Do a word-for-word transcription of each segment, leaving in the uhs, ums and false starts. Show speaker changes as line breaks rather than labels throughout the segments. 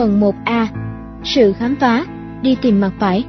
Phần một A. Sự khám phá, đi tìm mặt phải.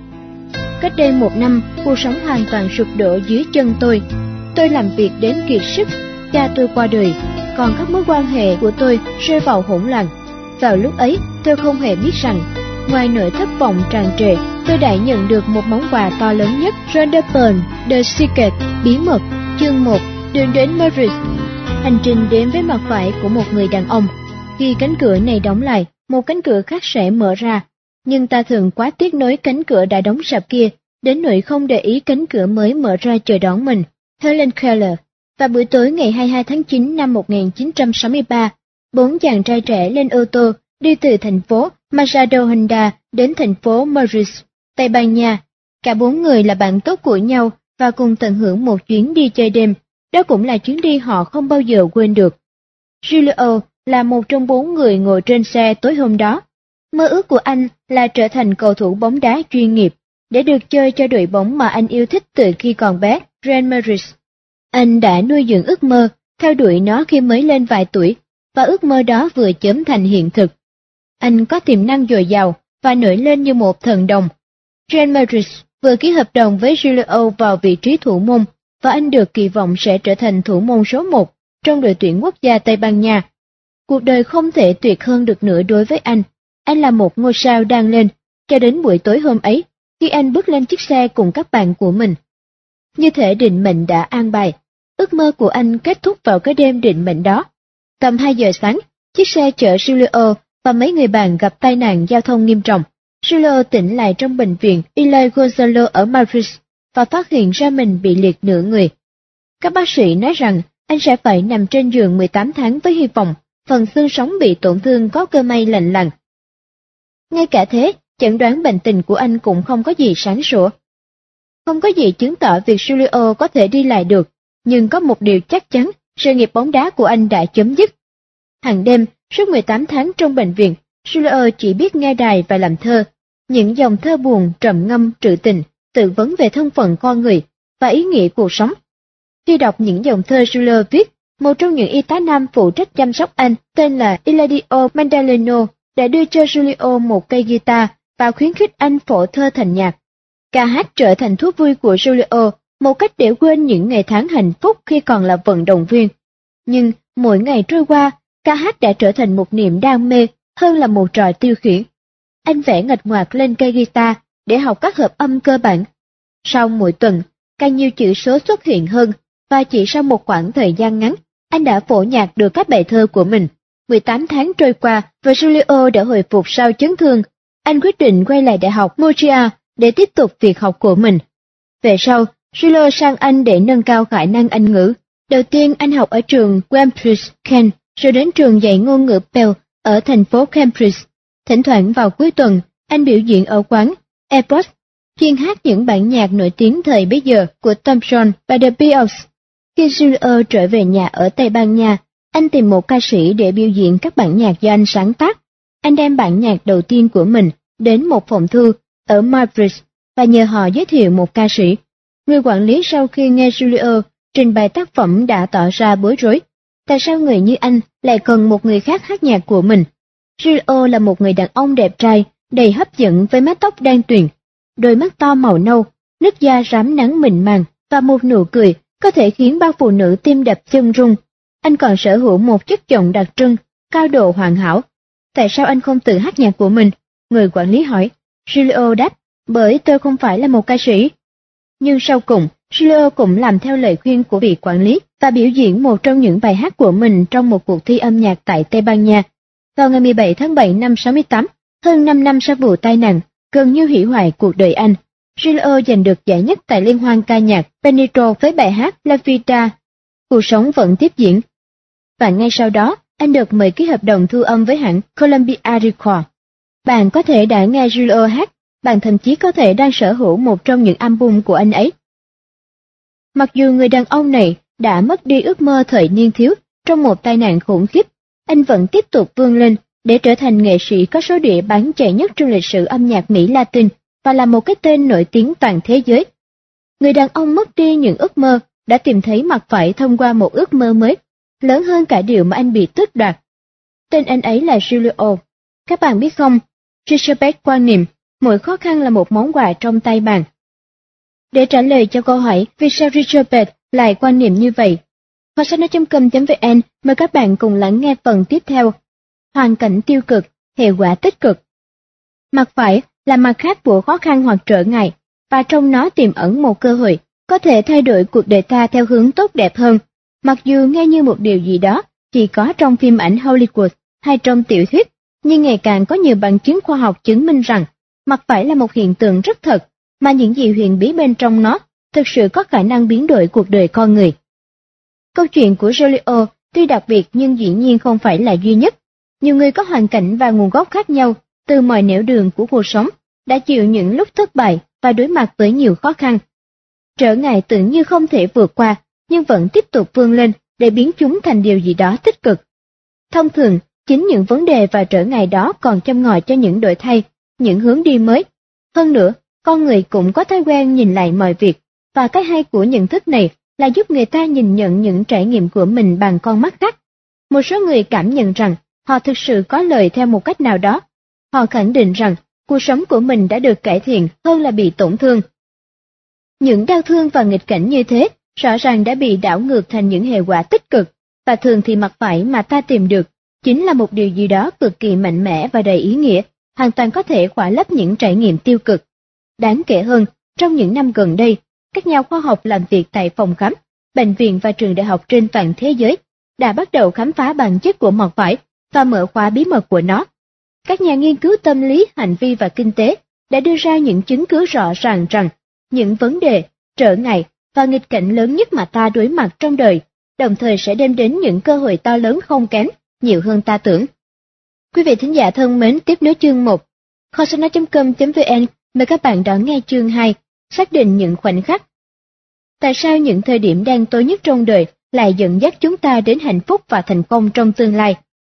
Cách đây một năm, cuộc sống hoàn toàn sụp đổ dưới chân tôi. Tôi làm việc đến kiệt sức, cha tôi qua đời, còn các mối quan hệ của tôi rơi vào hỗn loạn. Vào lúc ấy, tôi không hề biết rằng, ngoài nỗi thất vọng tràn trề, tôi đã nhận được một món quà to lớn nhất. Ronderburn, The Secret, Bí mật, chương một, đường đến Maurice. Hành trình đến với mặt phải của một người đàn ông. Khi cánh cửa này đóng lại, một cánh cửa khác sẽ mở ra. Nhưng ta thường quá tiếc nối cánh cửa đã đóng sập kia, đến nỗi không để ý cánh cửa mới mở ra chờ đón mình. Helen Keller. Và buổi tối ngày hai mươi hai tháng chín năm một nghìn chín trăm sáu mươi ba, bốn chàng trai trẻ lên ô tô đi từ thành phố Majadahonda đến thành phố Maurice, Tây Ban Nha. Cả bốn người là bạn tốt của nhau và cùng tận hưởng một chuyến đi chơi đêm. Đó cũng là chuyến đi họ không bao giờ quên được. Julio là một trong bốn người ngồi trên xe tối hôm đó. Mơ ước của anh là trở thành cầu thủ bóng đá chuyên nghiệp, để được chơi cho đội bóng mà anh yêu thích từ khi còn bé, Real Madrid. Anh đã nuôi dưỡng ước mơ, theo đuổi nó khi mới lên vài tuổi, và ước mơ đó vừa chớm thành hiện thực. Anh có tiềm năng dồi dào và nổi lên như một thần đồng. Real Madrid vừa ký hợp đồng với Julio vào vị trí thủ môn, và anh được kỳ vọng sẽ trở thành thủ môn số một trong đội tuyển quốc gia Tây Ban Nha. Cuộc đời không thể tuyệt hơn được nữa đối với anh. Anh là một ngôi sao đang lên, cho đến buổi tối hôm ấy, khi anh bước lên chiếc xe cùng các bạn của mình. Như thể định mệnh đã an bài, ước mơ của anh kết thúc vào cái đêm định mệnh đó. Tầm hai giờ sáng, chiếc xe chở Julio và mấy người bạn gặp tai nạn giao thông nghiêm trọng. Julio tỉnh lại trong bệnh viện Eli Gonzalo ở Madrid và phát hiện ra mình bị liệt nửa người. Các bác sĩ nói rằng anh sẽ phải nằm trên giường mười tám tháng với hy vọng phần xương sống bị tổn thương có cơ may lành lặn. Ngay cả thế, chẩn đoán bệnh tình của anh cũng không có gì sáng sủa. Không có gì chứng tỏ việc Julio có thể đi lại được, nhưng có một điều chắc chắn, sự nghiệp bóng đá của anh đã chấm dứt. Hàng đêm, suốt mười tám tháng trong bệnh viện, Julio chỉ biết nghe đài và làm thơ, những dòng thơ buồn, trầm ngâm, trữ tình, tự vấn về thân phận con người và ý nghĩa cuộc sống. Khi đọc những dòng thơ Julio viết, một trong những y tá nam phụ trách chăm sóc anh, tên là Eladio Mandaleno, đã đưa cho Julio một cây guitar và khuyến khích anh phổ thơ thành nhạc. Ca hát trở thành thú vui của Julio, một cách để quên những ngày tháng hạnh phúc khi còn là vận động viên. Nhưng mỗi ngày trôi qua, ca hát đã trở thành một niềm đam mê hơn là một trò tiêu khiển. Anh vẽ nghịch ngoạc lên cây guitar để học các hợp âm cơ bản. Sau mỗi tuần, càng nhiều chữ số xuất hiện hơn, và chỉ sau một khoảng thời gian ngắn, anh đã phổ nhạc được các bài thơ của mình. mười tám tháng trôi qua và Julio đã hồi phục sau chấn thương. Anh quyết định quay lại Đại học Montreal để tiếp tục việc học của mình. Về sau, Julio sang Anh để nâng cao khả năng Anh ngữ. Đầu tiên anh học ở trường Cambridge, Kent, rồi đến trường dạy ngôn ngữ Pell ở thành phố Cambridge. Thỉnh thoảng vào cuối tuần, anh biểu diễn ở quán Airport, chuyên hát những bản nhạc nổi tiếng thời bấy giờ của Tom Jones và The Beatles. Khi Julio trở về nhà ở Tây Ban Nha, anh tìm một ca sĩ để biểu diễn các bản nhạc do anh sáng tác. Anh đem bản nhạc đầu tiên của mình đến một phòng thu ở Madrid và nhờ họ giới thiệu một ca sĩ. Người quản lý sau khi nghe Julio trình bày tác phẩm đã tỏ ra bối rối. Tại sao người như anh lại cần một người khác hát nhạc của mình? Julio là một người đàn ông đẹp trai, đầy hấp dẫn với mái tóc đen tuyền, đôi mắt to màu nâu, nước da rám nắng mịn màng và một nụ cười có thể khiến bao phụ nữ tim đập chân rung. Anh còn sở hữu một chất giọng đặc trưng, cao độ hoàn hảo. Tại sao anh không tự hát nhạc của mình? Người quản lý hỏi. Julio đáp, bởi tôi không phải là một ca sĩ. Nhưng sau cùng, Julio cũng làm theo lời khuyên của vị quản lý và biểu diễn một trong những bài hát của mình trong một cuộc thi âm nhạc tại Tây Ban Nha. Vào ngày mười bảy tháng bảy năm sáu mươi tám, hơn năm năm sau vụ tai nạn, gần như hủy hoại cuộc đời anh, Julio giành được giải nhất tại liên hoan ca nhạc Benito với bài hát La Vida. Cuộc sống vẫn tiếp diễn. Và ngay sau đó, anh được mời ký hợp đồng thu âm với hãng Columbia Records. Bạn có thể đã nghe Julio hát, bạn thậm chí có thể đang sở hữu một trong những album của anh ấy. Mặc dù người đàn ông này đã mất đi ước mơ thời niên thiếu trong một tai nạn khủng khiếp, anh vẫn tiếp tục vươn lên để trở thành nghệ sĩ có số đĩa bán chạy nhất trong lịch sử âm nhạc Mỹ Latin và là một cái tên nổi tiếng toàn thế giới. Người đàn ông mất đi những ước mơ đã tìm thấy mặt phải thông qua một ước mơ mới, lớn hơn cả điều mà anh bị tước đoạt. Tên anh ấy là Julio. Các bạn biết không, Richard quan niệm mỗi khó khăn là một món quà trong tay bạn. Để trả lời cho câu hỏi vì sao Richard lại quan niệm như vậy, kho sách nói com vn mời các bạn cùng lắng nghe phần tiếp theo. Hoàn cảnh tiêu cực, hệ quả tích cực. Mặt phải là mặt khác của khó khăn hoặc trở ngại, và trong nó tiềm ẩn một cơ hội có thể thay đổi cuộc đời ta theo hướng tốt đẹp hơn. Mặc dù nghe như một điều gì đó chỉ có trong phim ảnh Hollywood hay trong tiểu thuyết, nhưng ngày càng có nhiều bằng chứng khoa học chứng minh rằng mặt phải là một hiện tượng rất thật, mà những gì huyền bí bên trong nó thực sự có khả năng biến đổi cuộc đời con người. Câu chuyện của Jolio tuy đặc biệt nhưng dĩ nhiên không phải là duy nhất. Nhiều người có hoàn cảnh và nguồn gốc khác nhau từ mọi nẻo đường của cuộc sống đã chịu những lúc thất bại và đối mặt với nhiều khó khăn. Trở ngại tưởng như không thể vượt qua, nhưng vẫn tiếp tục vươn lên để biến chúng thành điều gì đó tích cực. Thông thường, chính những vấn đề và trở ngại đó còn châm ngòi cho những đổi thay, những hướng đi mới. Hơn nữa, con người cũng có thói quen nhìn lại mọi việc, và cái hay của nhận thức này là giúp người ta nhìn nhận những trải nghiệm của mình bằng con mắt khác. Một số người cảm nhận rằng họ thực sự có lợi theo một cách nào đó. Họ khẳng định rằng cuộc sống của mình đã được cải thiện hơn là bị tổn thương. Những đau thương và nghịch cảnh như thế rõ ràng đã bị đảo ngược thành những hệ quả tích cực, và thường thì mặt phải mà ta tìm được chính là một điều gì đó cực kỳ mạnh mẽ và đầy ý nghĩa, hoàn toàn có thể khỏa lấp những trải nghiệm tiêu cực. Đáng kể hơn, trong những năm gần đây, các nhà khoa học làm việc tại phòng khám, bệnh viện và trường đại học trên toàn thế giới đã bắt đầu khám phá bản chất của mặt phải và mở khóa bí mật của nó. Các nhà nghiên cứu tâm lý, hành vi và kinh tế đã đưa ra những chứng cứ rõ ràng rằng những vấn đề, trở ngại và nghịch cảnh lớn nhất mà ta đối mặt trong đời, đồng thời sẽ đem đến những cơ hội to lớn không kém, nhiều hơn ta tưởng. Quý vị thính giả thân mến, tiếp nối chương một, kho sách nói com vn mời các bạn đón nghe chương hai, xác định những khoảnh khắc. Tại sao những thời điểm đen tối nhất trong đời lại dẫn dắt chúng ta đến hạnh phúc và thành công trong tương lai?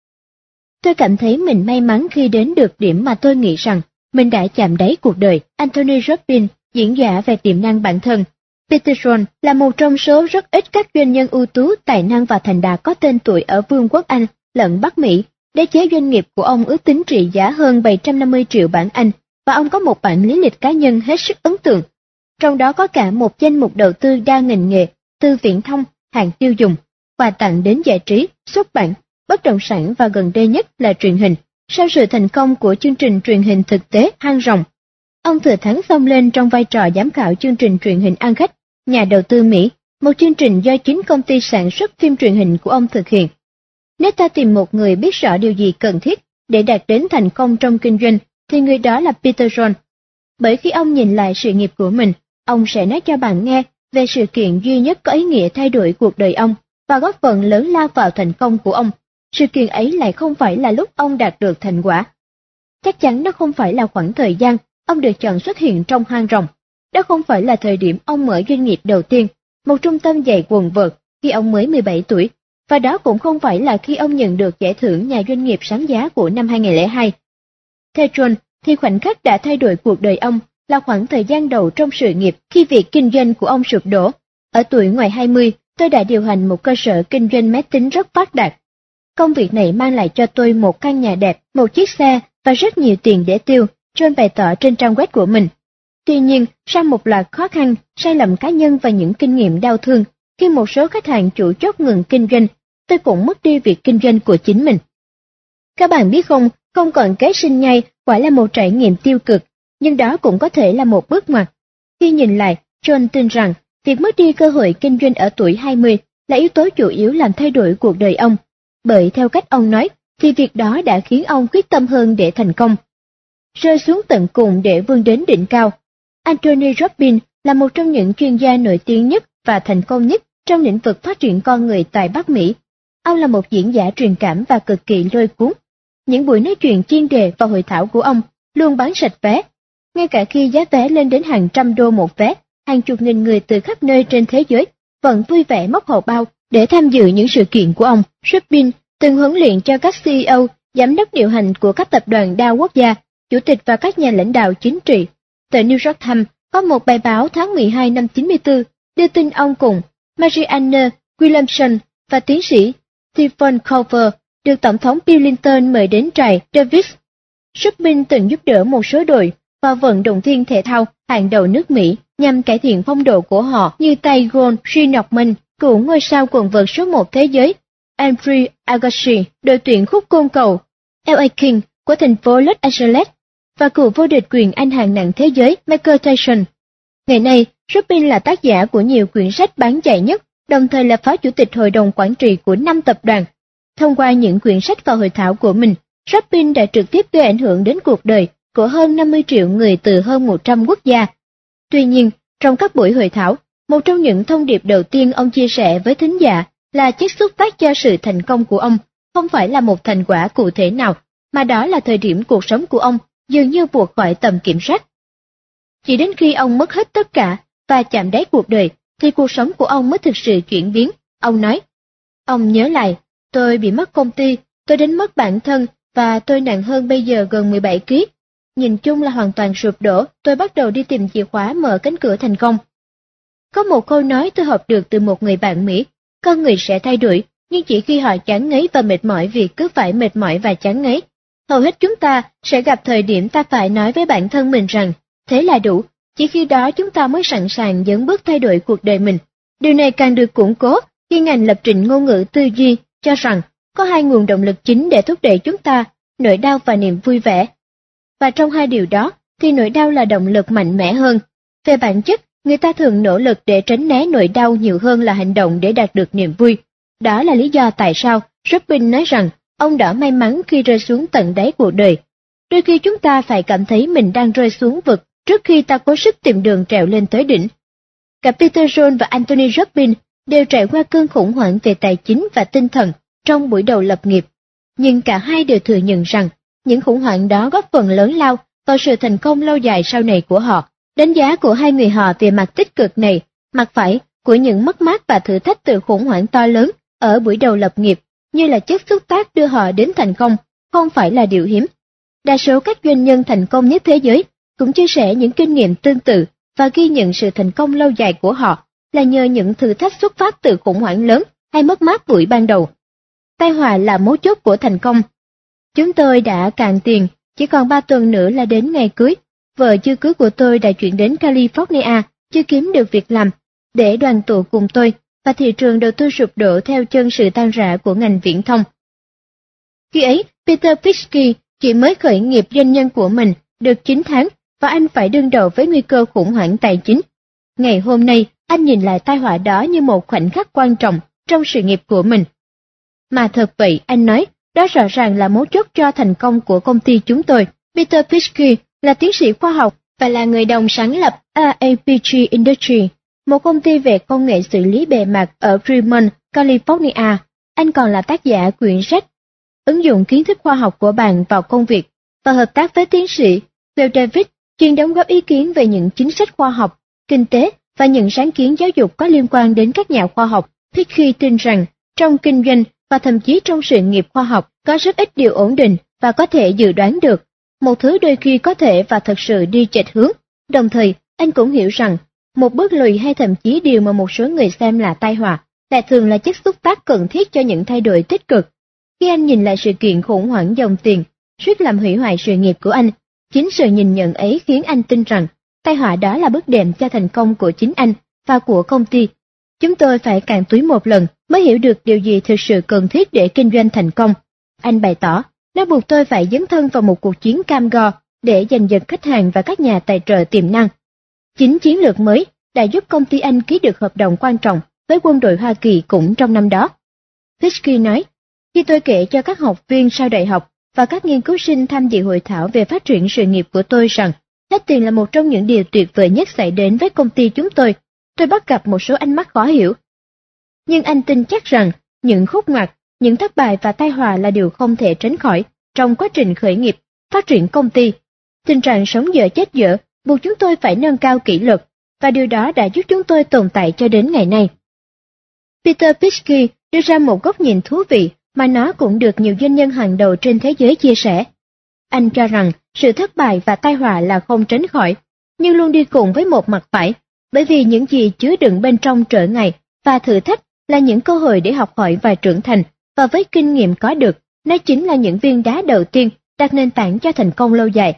Tôi cảm thấy mình may mắn khi đến được điểm mà tôi nghĩ rằng mình đã chạm đáy cuộc đời. Anthony Robbins, diễn giả về tiềm năng bản thân. Peter John là một trong số rất ít các doanh nhân ưu tú, tài năng và thành đạt có tên tuổi ở Vương quốc Anh lẫn Bắc Mỹ. Đế chế doanh nghiệp của ông ước tính trị giá hơn bảy trăm năm mươi triệu bảng Anh, và ông có một bản lý lịch cá nhân hết sức ấn tượng. Trong đó có cả một danh mục đầu tư đa ngành nghề, từ viễn thông, hàng tiêu dùng, quà tặng đến giải trí, xuất bản, bất động sản và gần đây nhất là truyền hình. Sau sự thành công của chương trình truyền hình thực tế Hang Rồng, ông thừa thắng xông lên trong vai trò giám khảo chương trình truyền hình Ăn Khách, Nhà đầu tư Mỹ, một chương trình do chính công ty sản xuất phim truyền hình của ông thực hiện. Nếu ta tìm một người biết rõ điều gì cần thiết để đạt đến thành công trong kinh doanh, thì người đó là Peter John. Bởi khi ông nhìn lại sự nghiệp của mình, ông sẽ nói cho bạn nghe về sự kiện duy nhất có ý nghĩa thay đổi cuộc đời ông và góp phần lớn lao vào thành công của ông. Sự kiện ấy lại không phải là lúc ông đạt được thành quả. Chắc chắn đó không phải là khoảng thời gian ông được chọn xuất hiện trong Hang Rồng. Đó không phải là thời điểm ông mở doanh nghiệp đầu tiên, một trung tâm giày quần vợt, khi ông mới mười bảy tuổi. Và đó cũng không phải là khi ông nhận được giải thưởng nhà doanh nghiệp sáng giá của năm hai không không hai. Theo John, thì khoảnh khắc đã thay đổi cuộc đời ông là khoảng thời gian đầu trong sự nghiệp khi việc kinh doanh của ông sụp đổ. Ở tuổi ngoài hai mươi, tôi đã điều hành một cơ sở kinh doanh máy tính rất phát đạt. Công việc này mang lại cho tôi một căn nhà đẹp, một chiếc xe và rất nhiều tiền để tiêu, John bày tỏ trên trang web của mình. Tuy nhiên, sau một loạt khó khăn, sai lầm cá nhân và những kinh nghiệm đau thương, khi một số khách hàng chủ chốt ngừng kinh doanh, tôi cũng mất đi việc kinh doanh của chính mình. Các bạn biết không, không còn kế sinh nhai quả là một trải nghiệm tiêu cực, nhưng đó cũng có thể là một bước ngoặt. Khi nhìn lại, John tin rằng việc mất đi cơ hội kinh doanh ở tuổi hai mươi là yếu tố chủ yếu làm thay đổi cuộc đời ông. Bởi theo cách ông nói, thì việc đó đã khiến ông quyết tâm hơn để thành công. Rơi xuống tận cùng để vươn đến đỉnh cao. Anthony Robbins là một trong những chuyên gia nổi tiếng nhất và thành công nhất trong lĩnh vực phát triển con người tại Bắc Mỹ. Ông là một diễn giả truyền cảm và cực kỳ lôi cuốn. Những buổi nói chuyện chuyên đề và hội thảo của ông luôn bán sạch vé. Ngay cả khi giá vé lên đến hàng trăm đô một vé, hàng chục nghìn người từ khắp nơi trên thế giới vẫn vui vẻ móc hầu bao để tham dự những sự kiện của ông. Robbins từng huấn luyện cho các xê e ô, giám đốc điều hành của các tập đoàn đa quốc gia, chủ tịch và các nhà lãnh đạo chính trị. Tờ New York Times có một bài báo tháng mười hai năm chín mươi tư đưa tin ông cùng Marianne Williamson và tiến sĩ Stephen Colbert được Tổng thống Bill Clinton mời đến trại Davis Rubin từng giúp đỡ một số đội và vận động viên thể thao hàng đầu nước Mỹ nhằm cải thiện phong độ của họ, như Tiger Schwartzman, cựu ngôi sao quần vợt số một thế giới, Andre Agassi, đội tuyển khúc côn cầu lờ a King của thành phố Los Angeles, và cựu vô địch quyền Anh hạng nặng thế giới Michael Tyson. Ngày nay, Rubin là tác giả của nhiều quyển sách bán chạy nhất, đồng thời là phó chủ tịch hội đồng quản trị của năm tập đoàn. Thông qua những quyển sách và hội thảo của mình, Rubin đã trực tiếp gây ảnh hưởng đến cuộc đời của hơn năm mươi triệu người từ hơn một trăm quốc gia. Tuy nhiên, trong các buổi hội thảo, một trong những thông điệp đầu tiên ông chia sẻ với thính giả là chất xúc tác cho sự thành công của ông không phải là một thành quả cụ thể nào, mà đó là thời điểm cuộc sống của ông dường như vượt khỏi tầm kiểm soát. Chỉ đến khi ông mất hết tất cả và chạm đáy cuộc đời, thì cuộc sống của ông mới thực sự chuyển biến. Ông nói, ông nhớ lại, tôi bị mất công ty, tôi đánh mất bản thân và tôi nặng hơn bây giờ gần mười bảy ki lô gam. Nhìn chung là hoàn toàn sụp đổ, tôi bắt đầu đi tìm chìa khóa mở cánh cửa thành công. Có một câu nói tôi học được từ một người bạn Mỹ, con người sẽ thay đổi, nhưng chỉ khi họ chán ngấy và mệt mỏi vì cứ phải mệt mỏi và chán ngấy. Hầu hết chúng ta sẽ gặp thời điểm ta phải nói với bản thân mình rằng, thế là đủ, chỉ khi đó chúng ta mới sẵn sàng dấn bước thay đổi cuộc đời mình. Điều này càng được củng cố khi ngành lập trình ngôn ngữ tư duy cho rằng có hai nguồn động lực chính để thúc đẩy chúng ta, nỗi đau và niềm vui vẻ. Và trong hai điều đó, thì nỗi đau là động lực mạnh mẽ hơn. Về bản chất, người ta thường nỗ lực để tránh né nỗi đau nhiều hơn là hành động để đạt được niềm vui. Đó là lý do tại sao Rubin nói rằng ông đã may mắn khi rơi xuống tận đáy cuộc đời. Đôi khi chúng ta phải cảm thấy mình đang rơi xuống vực trước khi ta cố sức tìm đường trèo lên tới đỉnh. Cả Peter Jones và Anthony Robbins đều trải qua cơn khủng hoảng về tài chính và tinh thần trong buổi đầu lập nghiệp. Nhưng cả hai đều thừa nhận rằng những khủng hoảng đó góp phần lớn lao vào sự thành công lâu dài sau này của họ. Đánh giá của hai người họ về mặt tích cực này, mặt phải của những mất mát và thử thách từ khủng hoảng to lớn ở buổi đầu lập nghiệp, như là chất xúc tác đưa họ đến thành công, không phải là điều hiếm. Đa số các doanh nhân thành công nhất thế giới cũng chia sẻ những kinh nghiệm tương tự và ghi nhận sự thành công lâu dài của họ là nhờ những thử thách xuất phát từ khủng hoảng lớn hay mất mát buổi ban đầu. Tai họa là mấu chốt của thành công. Chúng tôi đã cạn tiền, chỉ còn ba tuần nữa là đến ngày cưới. Vợ chưa cưới của tôi đã chuyển đến California, chưa kiếm được việc làm, để đoàn tụ cùng tôi, và thị trường đầu tư sụp đổ theo chân sự tan rã của ngành viễn thông. Khi ấy, Peter Pichky chỉ mới khởi nghiệp doanh nhân của mình được chín tháng, và anh phải đương đầu với nguy cơ khủng hoảng tài chính. Ngày hôm nay, anh nhìn lại tai họa đó như một khoảnh khắc quan trọng trong sự nghiệp của mình. Mà thật vậy, anh nói, đó rõ ràng là mấu chốt cho thành công của công ty chúng tôi. Peter Pichky là tiến sĩ khoa học và là người đồng sáng lập a a pê giê Industries, một công ty về công nghệ xử lý bề mặt ở Fremont, California. Anh còn là tác giả quyển sách ứng dụng kiến thức khoa học của bạn vào công việc, và hợp tác với tiến sĩ Will Davis, chuyên đóng góp ý kiến về những chính sách khoa học, kinh tế và những sáng kiến giáo dục có liên quan đến các nhà khoa học. Pichky tin rằng trong kinh doanh và thậm chí trong sự nghiệp khoa học có rất ít điều ổn định và có thể dự đoán được. Một thứ đôi khi có thể và thật sự đi chệch hướng. Đồng thời, anh cũng hiểu rằng một bước lùi hay thậm chí điều mà một số người xem là tai họa lại thường là chất xúc tác cần thiết cho những thay đổi tích cực. Khi anh nhìn lại sự kiện khủng hoảng dòng tiền suýt làm hủy hoại sự nghiệp của anh, chính sự nhìn nhận ấy khiến anh tin rằng tai họa đó là bước đệm cho thành công của chính anh và của công ty. Chúng tôi phải cạn túi một lần mới hiểu được điều gì thực sự cần thiết để kinh doanh thành công. Anh bày tỏ, nó buộc tôi phải dấn thân vào một cuộc chiến cam go để giành giật khách hàng và các nhà tài trợ tiềm năng. Chính chiến lược mới đã giúp công ty anh ký được hợp đồng quan trọng với quân đội Hoa Kỳ cũng trong năm đó. Pichky nói, khi tôi kể cho các học viên sau đại học và các nghiên cứu sinh tham dự hội thảo về phát triển sự nghiệp của tôi rằng hết tiền là một trong những điều tuyệt vời nhất xảy đến với công ty chúng tôi, tôi bắt gặp một số ánh mắt khó hiểu. Nhưng anh tin chắc rằng những khúc ngoặt, những thất bại và tai họa là điều không thể tránh khỏi trong quá trình khởi nghiệp, phát triển công ty. Tình trạng sống dở chết dở buộc chúng tôi phải nâng cao kỷ luật, và điều đó đã giúp chúng tôi tồn tại cho đến ngày nay. Peter Pichky đưa ra một góc nhìn thú vị mà nó cũng được nhiều doanh nhân hàng đầu trên thế giới chia sẻ. Anh cho rằng sự thất bại và tai họa là không tránh khỏi, nhưng luôn đi cùng với một mặt phải, bởi vì những gì chứa đựng bên trong trở ngại và thử thách là những cơ hội để học hỏi và trưởng thành, và với kinh nghiệm có được, nó chính là những viên đá đầu tiên đặt nền tảng cho thành công lâu dài.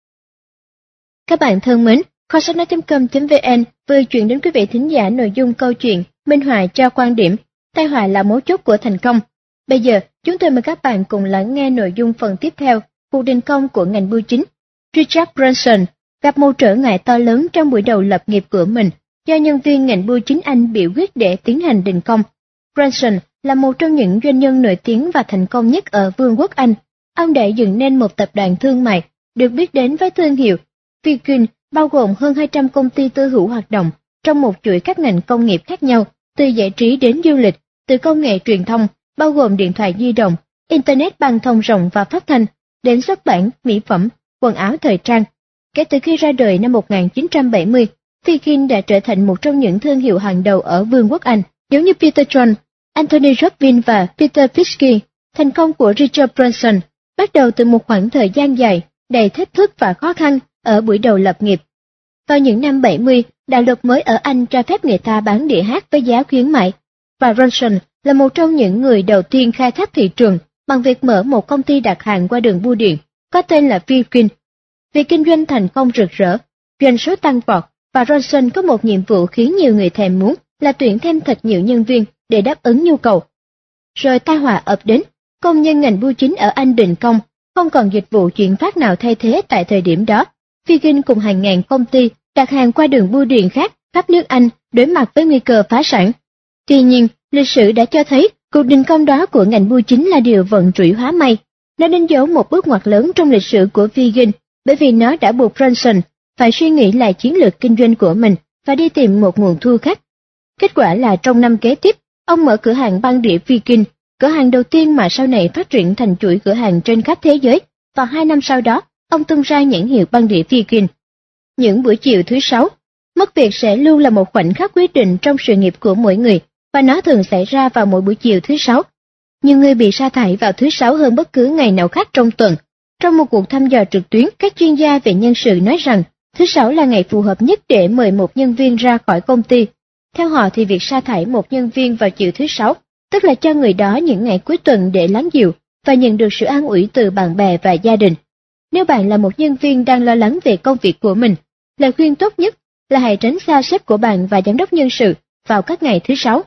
Các bạn thân mến, kho sách nói com vn vừa chuyển đến quý vị thính giả nội dung câu chuyện minh họa cho quan điểm tai họa là mấu chốt của thành công. Bây giờ, chúng tôi mời các bạn cùng lắng nghe nội dung phần tiếp theo, cuộc đình công của ngành bưu chính. Richard Branson gặp một trở ngại to lớn trong buổi đầu lập nghiệp của mình do nhân viên ngành bưu chính Anh biểu quyết để tiến hành đình công. Branson là một trong những doanh nhân nổi tiếng và thành công nhất ở Vương quốc Anh. Ông đã dựng nên một tập đoàn thương mại được biết đến với thương hiệu Virgin, bao gồm hơn hai trăm công ty tư hữu hoạt động trong một chuỗi các ngành công nghiệp khác nhau, từ giải trí đến du lịch, từ công nghệ truyền thông, bao gồm điện thoại di động, Internet băng thông rộng và phát thanh, đến xuất bản, mỹ phẩm, quần áo thời trang. Kể từ khi ra đời năm một nghìn chín trăm bảy mươi, Virgin đã trở thành một trong những thương hiệu hàng đầu ở Vương quốc Anh, giống như Peter John, Anthony Robbins và Peter Fisky. Thành công của Richard Branson bắt đầu từ một khoảng thời gian dài, đầy thách thức và khó khăn ở buổi đầu lập nghiệp. Vào những năm bảy mươi, đạo luật mới ở Anh cho phép người ta bán đĩa hát với giá khuyến mại, và Branson là một trong những người đầu tiên khai thác thị trường bằng việc mở một công ty đặt hàng qua đường bưu điện, có tên là Virgin. Việc kinh doanh thành công rực rỡ, doanh số tăng vọt, và Branson có một nhiệm vụ khiến nhiều người thèm muốn là tuyển thêm thật nhiều nhân viên để đáp ứng nhu cầu. Rồi tai họa ập đến, công nhân ngành bưu chính ở Anh đình công, không còn dịch vụ chuyển phát nào thay thế tại thời điểm đó. Virgin cùng hàng ngàn công ty đặt hàng qua đường bưu điện khác khắp nước Anh đối mặt với nguy cơ phá sản. Tuy nhiên, lịch sử đã cho thấy cuộc đình công đó của ngành bưu chính là điều vận rủi hóa may. Nó đánh dấu một bước ngoặt lớn trong lịch sử của Virgin, bởi vì nó đã buộc Branson phải suy nghĩ lại chiến lược kinh doanh của mình và đi tìm một nguồn thu khác. Kết quả là trong năm kế tiếp, ông mở cửa hàng băng đĩa Virgin, cửa hàng đầu tiên mà sau này phát triển thành chuỗi cửa hàng trên khắp thế giới, và hai năm sau đó, ông tung ra nhãn hiệu băng đĩa Virgin. Những buổi chiều thứ sáu, mất việc sẽ luôn là một khoảnh khắc quyết định trong sự nghiệp của mỗi người, và nó thường xảy ra vào mỗi buổi chiều thứ sáu. Nhiều người bị sa thải vào thứ sáu hơn bất cứ ngày nào khác trong tuần. Trong một cuộc thăm dò trực tuyến, các chuyên gia về nhân sự nói rằng thứ sáu là ngày phù hợp nhất để mời một nhân viên ra khỏi công ty. Theo họ thì việc sa thải một nhân viên vào chiều thứ sáu, tức là cho người đó những ngày cuối tuần để lắng dịu và nhận được sự an ủi từ bạn bè và gia đình. Nếu bạn là một nhân viên đang lo lắng về công việc của mình, lời khuyên tốt nhất là hãy tránh xa sếp của bạn và giám đốc nhân sự vào các ngày thứ sáu.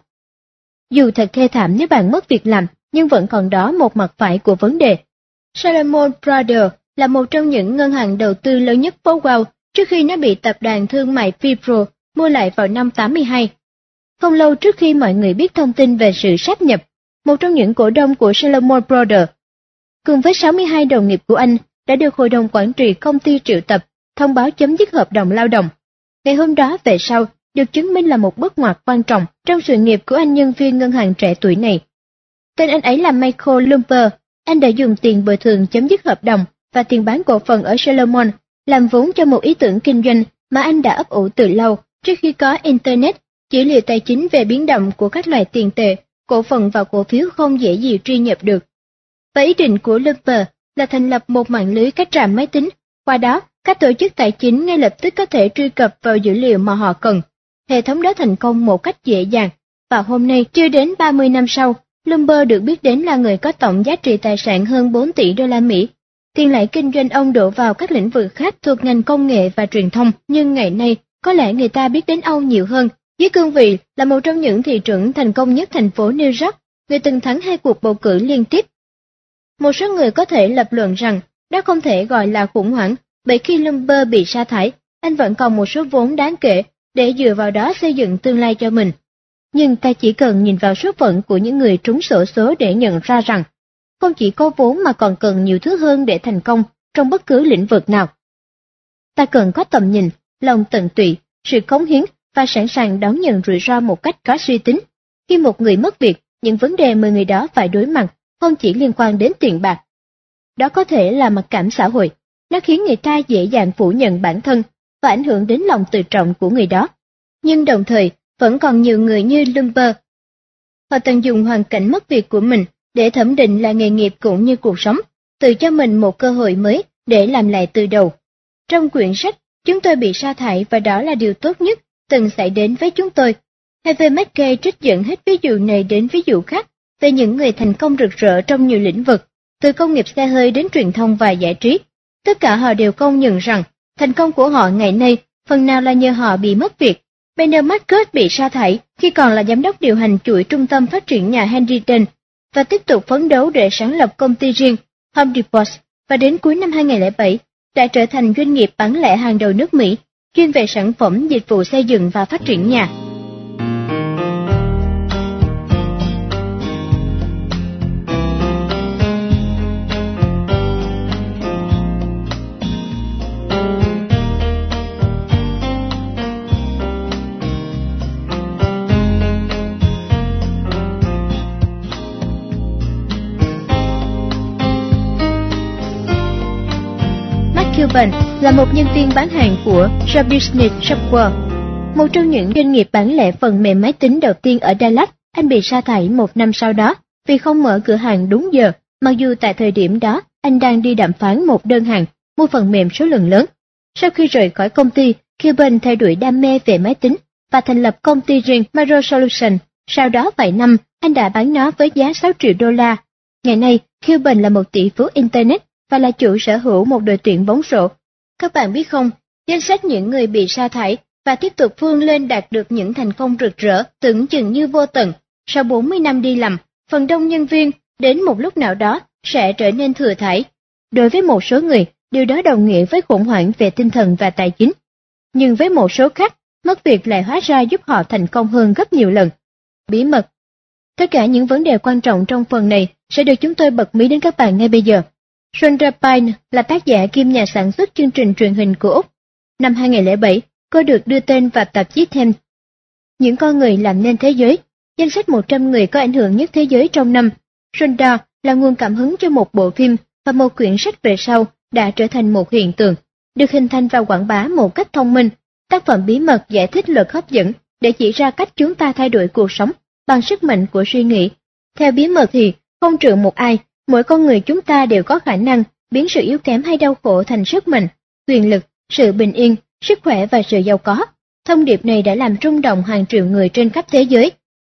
Dù thật thê thảm nếu bạn mất việc làm, nhưng vẫn còn đó một mặt phải của vấn đề. Salomon Brothers là một trong những ngân hàng đầu tư lớn nhất phố Wall trước khi nó bị tập đoàn thương mại Wipro mua lại vào năm tám mươi hai. Không lâu trước khi mọi người biết thông tin về sự sáp nhập, một trong những cổ đông của Salomon Brothers, cùng với sáu mươi hai đồng nghiệp của anh, đã được hội đồng quản trị công ty triệu tập, thông báo chấm dứt hợp đồng lao động. Ngày hôm đó về sau, được chứng minh là một bước ngoặt quan trọng trong sự nghiệp của anh nhân viên ngân hàng trẻ tuổi này. Tên anh ấy là Michael Lumber. Anh đã dùng tiền bồi thường chấm dứt hợp đồng và tiền bán cổ phần ở Salomon làm vốn cho một ý tưởng kinh doanh mà anh đã ấp ủ từ lâu trước khi có Internet, dữ liệu tài chính về biến động của các loại tiền tệ, cổ phần và cổ phiếu không dễ gì truy nhập được. Và ý định của Lumber là thành lập một mạng lưới các trạm máy tính, qua đó các tổ chức tài chính ngay lập tức có thể truy cập vào dữ liệu mà họ cần. Hệ thống đó thành công một cách dễ dàng, và hôm nay, chưa đến ba mươi năm sau, Lumber được biết đến là người có tổng giá trị tài sản hơn bốn tỷ đô la Mỹ. Tiền lãi kinh doanh ông đổ vào các lĩnh vực khác thuộc ngành công nghệ và truyền thông, nhưng ngày nay, có lẽ người ta biết đến ông nhiều hơn dưới cương vị là một trong những thị trưởng thành công nhất thành phố New York, người từng thắng hai cuộc bầu cử liên tiếp. Một số người có thể lập luận rằng đó không thể gọi là khủng hoảng, bởi khi Lumber bị sa thải, anh vẫn còn một số vốn đáng kể để dựa vào đó xây dựng tương lai cho mình. Nhưng ta chỉ cần nhìn vào số phận của những người trúng xổ số để nhận ra rằng, không chỉ có vốn mà còn cần nhiều thứ hơn để thành công trong bất cứ lĩnh vực nào. Ta cần có tầm nhìn, lòng tận tụy, sự cống hiến và sẵn sàng đón nhận rủi ro một cách có suy tính. Khi một người mất việc, những vấn đề mà người đó phải đối mặt không chỉ liên quan đến tiền bạc. Đó có thể là mặc cảm xã hội, nó khiến người ta dễ dàng phủ nhận bản thân và ảnh hưởng đến lòng tự trọng của người đó. Nhưng đồng thời, vẫn còn nhiều người như Lumber. Họ tận dụng hoàn cảnh mất việc của mình để thẩm định lại nghề nghiệp cũng như cuộc sống, tự cho mình một cơ hội mới để làm lại từ đầu. Trong quyển sách, Chúng tôi bị sa thải và đó là điều tốt nhất từng xảy đến với chúng tôi. Harvey Mackay trích dẫn hết ví dụ này đến ví dụ khác về những người thành công rực rỡ trong nhiều lĩnh vực, từ công nghiệp xe hơi đến truyền thông và giải trí. Tất cả họ đều công nhận rằng thành công của họ ngày nay phần nào là nhờ họ bị mất việc. Bernard Marcus bị sa thải khi còn là giám đốc điều hành chuỗi trung tâm phát triển nhà Henry Dent và tiếp tục phấn đấu để sáng lập công ty riêng Home Depot, và đến cuối năm hai nghìn không trăm lẻ bảy đã trở thành doanh nghiệp bán lẻ hàng đầu nước Mỹ, chuyên về sản phẩm dịch vụ xây dựng và phát triển nhà. Cuban là một nhân viên bán hàng của The Business Software, một trong những doanh nghiệp bán lẻ phần mềm máy tính đầu tiên ở Dallas. Anh bị sa thải một năm sau đó vì không mở cửa hàng đúng giờ, mặc dù tại thời điểm đó anh đang đi đàm phán một đơn hàng mua phần mềm số lượng lớn. Sau khi rời khỏi công ty, Cuban theo đuổi đam mê về máy tính và thành lập công ty riêng Micro Solutions. Sau đó vài năm, anh đã bán nó với giá sáu triệu đô la. Ngày nay, Cuban là một tỷ phú Internet và là chủ sở hữu một đội tuyển bóng rổ. Các bạn biết không, danh sách những người bị sa thải và tiếp tục vươn lên đạt được những thành công rực rỡ tưởng chừng như vô tận. Sau bốn mươi năm đi làm, phần đông nhân viên đến một lúc nào đó sẽ trở nên thừa thãi. Đối với một số người, điều đó đồng nghĩa với khủng hoảng về tinh thần và tài chính. Nhưng với một số khác, mất việc lại hóa ra giúp họ thành công hơn gấp nhiều lần. Bí mật. Tất cả những vấn đề quan trọng trong phần này sẽ được chúng tôi bật mí đến các bạn ngay bây giờ. Rhonda Byrne là tác giả kiêm nhà sản xuất chương trình truyền hình của Úc. Năm hai nghìn không trăm lẻ bảy, cô được đưa tên vào tạp chí Time. Những con người làm nên thế giới, danh sách một trăm người có ảnh hưởng nhất thế giới trong năm. Rhonda là nguồn cảm hứng cho một bộ phim và một quyển sách về sau đã trở thành một hiện tượng, được hình thành và quảng bá một cách thông minh. Tác phẩm Bí mật giải thích luật hấp dẫn để chỉ ra cách chúng ta thay đổi cuộc sống bằng sức mạnh của suy nghĩ. Theo Bí mật thì, không trừ một ai, mỗi con người chúng ta đều có khả năng biến sự yếu kém hay đau khổ thành sức mạnh, quyền lực, sự bình yên, sức khỏe và sự giàu có. Thông điệp này đã làm rung động hàng triệu người trên khắp thế giới.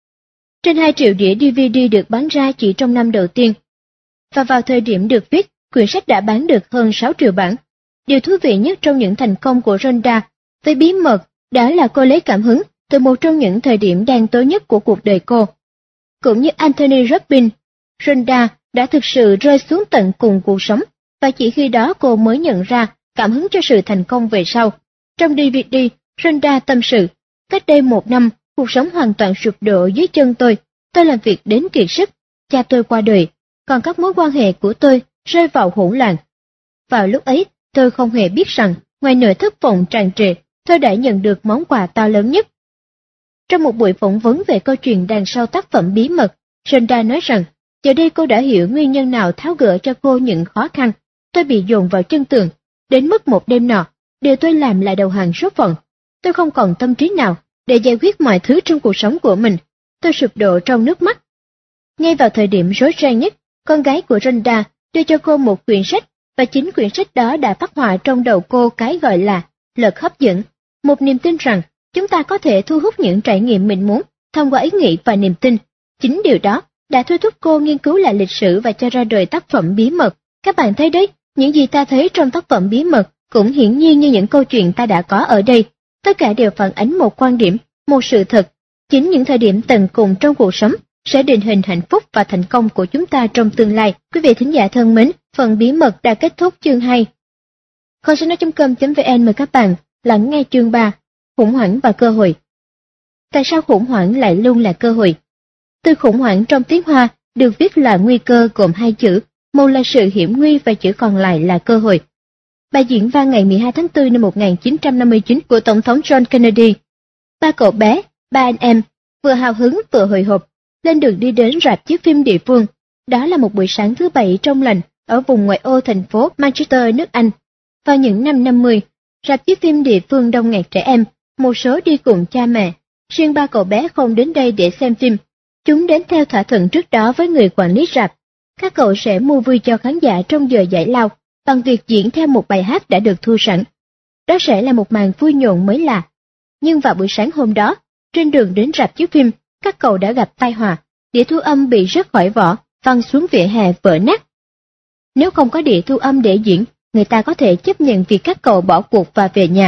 Trên hai triệu đĩa đê vê đê được bán ra chỉ trong năm đầu tiên. Và vào thời điểm được viết, quyển sách đã bán được hơn sáu triệu bản. Điều thú vị nhất trong những thành công của Rhonda với Bí mật đó là cô lấy cảm hứng từ một trong những thời điểm đen tối nhất của cuộc đời cô. Cũng như Anthony Robbins, Rhonda đã thực sự rơi xuống tận cùng cuộc sống, và chỉ khi đó cô mới nhận ra cảm hứng cho sự thành công về sau. Trong đê vê đê, Rhonda tâm sự, cách đây một năm, cuộc sống hoàn toàn sụp đổ dưới chân tôi, tôi làm việc đến kiệt sức, cha tôi qua đời, còn các mối quan hệ của tôi rơi vào hỗn loạn. Vào lúc ấy, tôi không hề biết rằng, ngoài nỗi thất vọng tràn trề, tôi đã nhận được món quà to lớn nhất. Trong một buổi phỏng vấn về câu chuyện đằng sau tác phẩm Bí mật, Rhonda nói rằng, giờ đây cô đã hiểu nguyên nhân nào tháo gỡ cho cô những khó khăn. Tôi bị dồn vào chân tường, đến mức một đêm nọ, điều tôi làm là đầu hàng số phận. Tôi không còn tâm trí nào để giải quyết mọi thứ trong cuộc sống của mình. Tôi sụp đổ trong nước mắt. Ngay vào thời điểm rối ren nhất, con gái của Rhonda đưa cho cô một quyển sách, và chính quyển sách đó đã phát họa trong đầu cô cái gọi là lực hấp dẫn, một niềm tin rằng chúng ta có thể thu hút những trải nghiệm mình muốn thông qua ý nghĩ và niềm tin. Chính điều đó đã thôi thúc cô nghiên cứu lại lịch sử và cho ra đời tác phẩm Bí mật. Các bạn thấy đấy, những gì ta thấy trong tác phẩm Bí mật cũng hiển nhiên như những câu chuyện ta đã có ở đây. Tất cả đều phản ánh một quan điểm, một sự thật. Chính những thời điểm tận cùng trong cuộc sống sẽ định hình hạnh phúc và thành công của chúng ta trong tương lai. Quý vị thính giả thân mến, phần Bí mật đã kết thúc chương hai. kho sách nói chấm com chấm vn mời các bạn lắng nghe chương ba, khủng hoảng và cơ hội. Tại sao khủng hoảng lại luôn là cơ hội? Từ khủng hoảng trong tiếng Hoa được viết là nguy cơ gồm hai chữ, một là sự hiểm nguy và chữ còn lại là cơ hội. Bài diễn văn ngày mười hai tháng tư năm một nghìn chín trăm năm mươi chín của Tổng thống John Kennedy. Ba cậu bé, ba anh em, vừa hào hứng vừa hồi hộp, lên đường đi đến rạp chiếu phim địa phương. Đó là một buổi sáng thứ bảy trong lành ở vùng ngoại ô thành phố Manchester, nước Anh. Vào những năm năm mươi, rạp chiếu phim địa phương đông nghẹt trẻ em, một số đi cùng cha mẹ. Riêng ba cậu bé không đến đây để xem phim. Chúng đến theo thỏa thuận trước đó với người quản lý rạp. Các cậu sẽ mua vui cho khán giả trong giờ giải lao bằng việc diễn theo một bài hát đã được thu sẵn. Đó sẽ là một màn vui nhộn mới lạ. Nhưng vào buổi sáng hôm đó, trên đường đến rạp chiếu phim, các cậu đã gặp tai họa. Đĩa thu âm bị rớt khỏi vỏ, văng xuống vỉa hè vỡ nát. Nếu không có đĩa thu âm để diễn, người ta có thể chấp nhận việc các cậu bỏ cuộc và về nhà.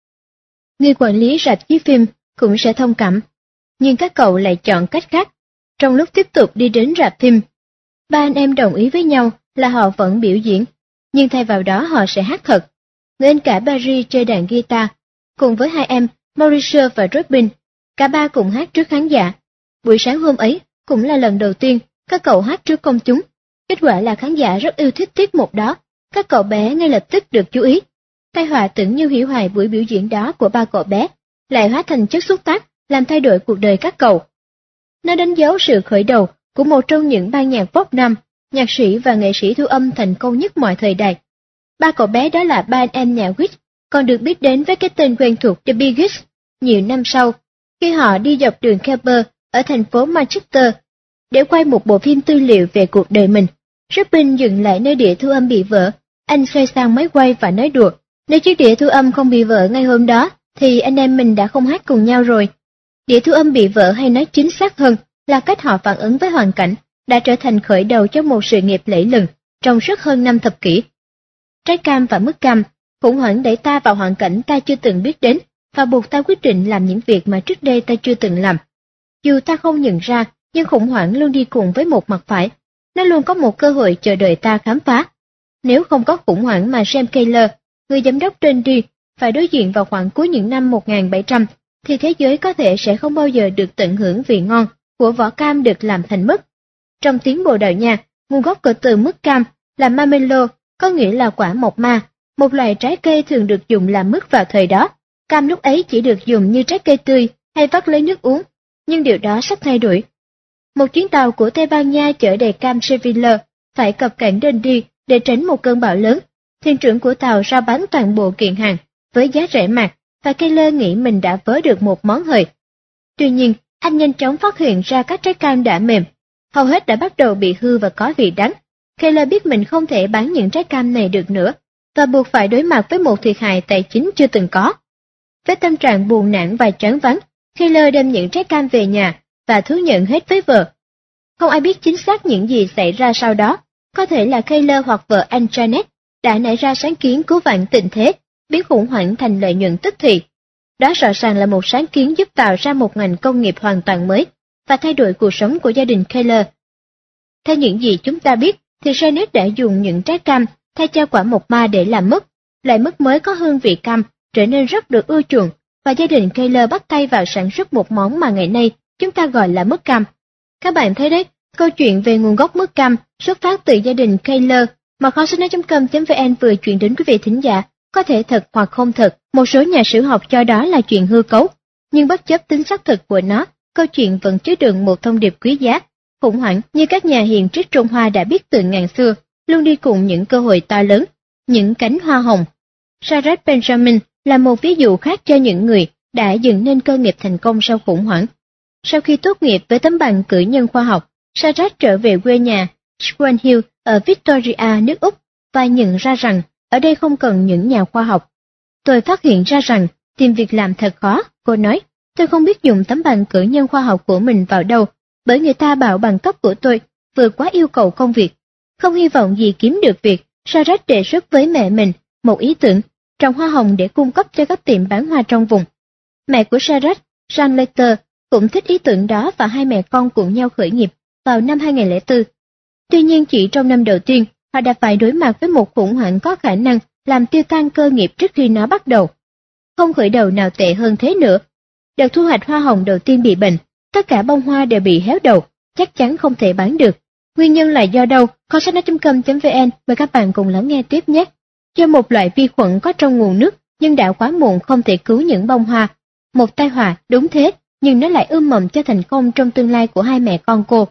Người quản lý rạp chiếu phim cũng sẽ thông cảm, nhưng các cậu lại chọn cách khác. Trong lúc tiếp tục đi đến rạp phim, ba anh em đồng ý với nhau là họ vẫn biểu diễn, nhưng thay vào đó họ sẽ hát thật. Người anh cả Barry chơi đàn guitar, cùng với hai em Maurice và Robin, cả ba cùng hát trước khán giả. Buổi sáng hôm ấy cũng là lần đầu tiên các cậu hát trước công chúng. Kết quả là khán giả rất yêu thích tiết mục đó, các cậu bé ngay lập tức được chú ý. Tai họa tưởng như hủy hoại buổi biểu diễn đó của ba cậu bé, lại hóa thành chất xúc tác, làm thay đổi cuộc đời các cậu. Nó đánh dấu sự khởi đầu của một trong những ban nhạc pop nam, nhạc sĩ và nghệ sĩ thu âm thành công nhất mọi thời đại. Ba cậu bé đó là ba anh em nhà Wish, còn được biết đến với cái tên quen thuộc The Bee Gees. Nhiều năm sau, khi họ đi dọc đường Khyber ở thành phố Manchester để quay một bộ phim tư liệu về cuộc đời mình, Robin dừng lại nơi đĩa thu âm bị vỡ. Anh xoay sang máy quay và nói đùa, nếu chiếc đĩa thu âm không bị vỡ ngay hôm đó, thì anh em mình đã không hát cùng nhau rồi. Đĩa thu âm bị vỡ, hay nói chính xác hơn là cách họ phản ứng với hoàn cảnh, đã trở thành khởi đầu cho một sự nghiệp lẫy lừng trong suốt hơn năm thập kỷ. Trái cam và mứt cam, khủng hoảng đẩy ta vào hoàn cảnh ta chưa từng biết đến, và buộc ta quyết định làm những việc mà trước đây ta chưa từng làm. Dù ta không nhận ra, nhưng khủng hoảng luôn đi cùng với một mặt phải. Nó luôn có một cơ hội chờ đợi ta khám phá. Nếu không có khủng hoảng mà Sam Keller, người giám đốc Trendy, phải đối diện vào khoảng cuối những năm một nghìn bảy trăm, thì thế giới có thể sẽ không bao giờ được tận hưởng vị ngon của vỏ cam được làm thành mứt. Trong tiếng Bồ Đào Nha, nguồn gốc của từ mứt cam là mamelo, có nghĩa là quả mộc ma, một loại trái cây thường được dùng làm mứt vào thời đó. Cam lúc ấy chỉ được dùng như trái cây tươi hay vắt lấy nước uống, nhưng điều đó sắp thay đổi. Một chuyến tàu của Tây Ban Nha chở đầy cam Seville phải cập cảng Dundee để tránh một cơn bão lớn. Thuyền trưởng của tàu rao bán toàn bộ kiện hàng với giá rẻ mạt, và Keller nghĩ mình đã vớ được một món hời. Tuy nhiên, anh nhanh chóng phát hiện ra các trái cam đã mềm, hầu hết đã bắt đầu bị hư và có vị đắng. Keller biết mình không thể bán những trái cam này được nữa, và buộc phải đối mặt với một thiệt hại tài chính chưa từng có. Với tâm trạng buồn nản và choáng váng, Keller đem những trái cam về nhà và thú nhận hết với vợ. Không ai biết chính xác những gì xảy ra sau đó. Có thể là Keller hoặc vợ anh Janet đã nảy ra sáng kiến cứu vãn tình thế, biến khủng hoảng thành lợi nhuận tức thì. Đó rõ ràng là một sáng kiến giúp tạo ra một ngành công nghiệp hoàn toàn mới và thay đổi cuộc sống của gia đình Keller. Theo những gì chúng ta biết, thì Janet đã dùng những trái cam thay cho quả mộc ma để làm mứt. Loại mứt mới có hương vị cam, trở nên rất được ưa chuộng, và gia đình Keller bắt tay vào sản xuất một món mà ngày nay chúng ta gọi là mứt cam. Các bạn thấy đấy, câu chuyện về nguồn gốc mứt cam xuất phát từ gia đình Keller mà kho sách nói chấm com chấm vn vừa chuyển đến quý vị thính giả, có thể thật hoặc không thật. Một số nhà sử học cho đó là chuyện hư cấu, nhưng bất chấp tính xác thực của nó, câu chuyện vẫn chứa đựng một thông điệp quý giá. Khủng hoảng, như các nhà hiền triết Trung Hoa đã biết từ ngàn xưa, luôn đi cùng những cơ hội to lớn, những cánh hoa hồng. Sarah Benjamin là một ví dụ khác cho những người đã dựng nên cơ nghiệp thành công sau khủng hoảng. Sau khi tốt nghiệp với tấm bằng cử nhân khoa học, Sarah trở về quê nhà Swan Hill ở Victoria, nước Úc, và nhận ra rằng ở đây không cần những nhà khoa học. Tôi phát hiện ra rằng tìm việc làm thật khó, cô nói. Tôi không biết dùng tấm bằng cử nhân khoa học của mình vào đâu, bởi người ta bảo bằng cấp của tôi vượt quá yêu cầu công việc. Không hy vọng gì kiếm được việc, Sarah đề xuất với mẹ mình một ý tưởng trồng hoa hồng để cung cấp cho các tiệm bán hoa trong vùng. Mẹ của Sarah, Jean Letter, cũng thích ý tưởng đó, và hai mẹ con cùng nhau khởi nghiệp vào năm hai nghìn không trăm lẻ bốn. Tuy nhiên chỉ trong năm đầu tiên, họ đã phải đối mặt với một khủng hoảng có khả năng làm tiêu tan cơ nghiệp trước khi nó bắt đầu. Không khởi đầu nào tệ hơn thế nữa. Đợt thu hoạch hoa hồng đầu tiên bị bệnh, tất cả bông hoa đều bị héo đầu, chắc chắn không thể bán được. Nguyên nhân là do đâu? Kho sách nói chấm com chấm vn, mời các bạn cùng lắng nghe tiếp nhé. Do một loại vi khuẩn có trong nguồn nước, nhưng đã quá muộn không thể cứu những bông hoa. Một tai họa, đúng thế, nhưng nó lại ươm mầm cho thành công trong tương lai của hai mẹ con cô.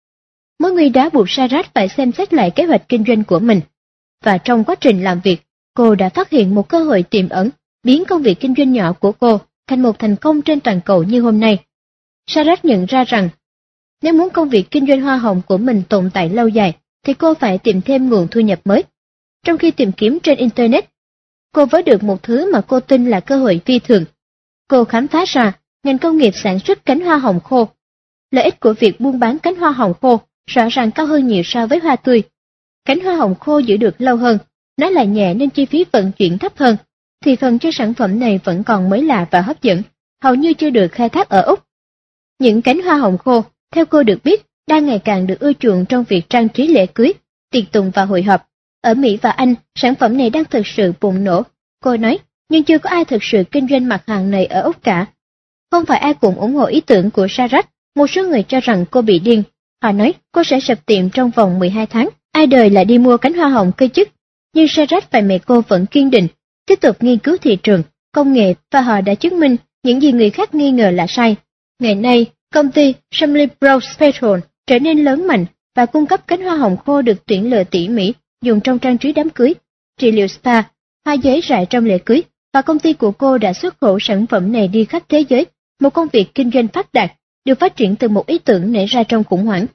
Mối nguy đó buộc Sarah phải xem xét lại kế hoạch kinh doanh của mình. Và trong quá trình làm việc, cô đã phát hiện một cơ hội tiềm ẩn, biến công việc kinh doanh nhỏ của cô thành một thành công trên toàn cầu như hôm nay. Sarah nhận ra rằng, nếu muốn công việc kinh doanh hoa hồng của mình tồn tại lâu dài, thì cô phải tìm thêm nguồn thu nhập mới. Trong khi tìm kiếm trên Internet, cô vớ được một thứ mà cô tin là cơ hội phi thường. Cô khám phá ra ngành công nghiệp sản xuất cánh hoa hồng khô. Lợi ích của việc buôn bán cánh hoa hồng khô rõ ràng cao hơn nhiều so với hoa tươi. cánh hoa hồng khô giữ được lâu hơn, nó lại nhẹ nên chi phí vận chuyển thấp hơn. Thị phần cho sản phẩm này vẫn còn mới lạ và hấp dẫn, hầu như chưa được khai thác ở Úc. Những cánh hoa hồng khô, theo cô được biết, đang ngày càng được ưa chuộng trong việc trang trí lễ cưới, tiệc tùng và hội họp. Ở Mỹ và Anh, sản phẩm này đang thực sự bùng nổ, cô nói, nhưng chưa có ai thực sự kinh doanh mặt hàng này ở Úc cả. Không phải ai cũng ủng hộ ý tưởng của Sarah, một số người cho rằng cô bị điên. Họ nói cô sẽ sập tiệm trong vòng mười hai tháng, ai đời lại đi mua cánh hoa hồng cây chức. Nhưng Sarah và mẹ cô vẫn kiên định, tiếp tục nghiên cứu thị trường, công nghệ và họ đã chứng minh những gì người khác nghi ngờ là sai. Ngày nay, công ty Shimley Brown Special trở nên lớn mạnh và cung cấp cánh hoa hồng khô được tuyển lựa tỉ mỉ, dùng trong trang trí đám cưới, trị liệu spa, hoa giấy rải trong lễ cưới, và công ty của cô đã xuất khẩu sản phẩm này đi khắp thế giới, một công việc kinh doanh phát đạt, được phát triển từ một ý tưởng nảy ra trong khủng hoảng.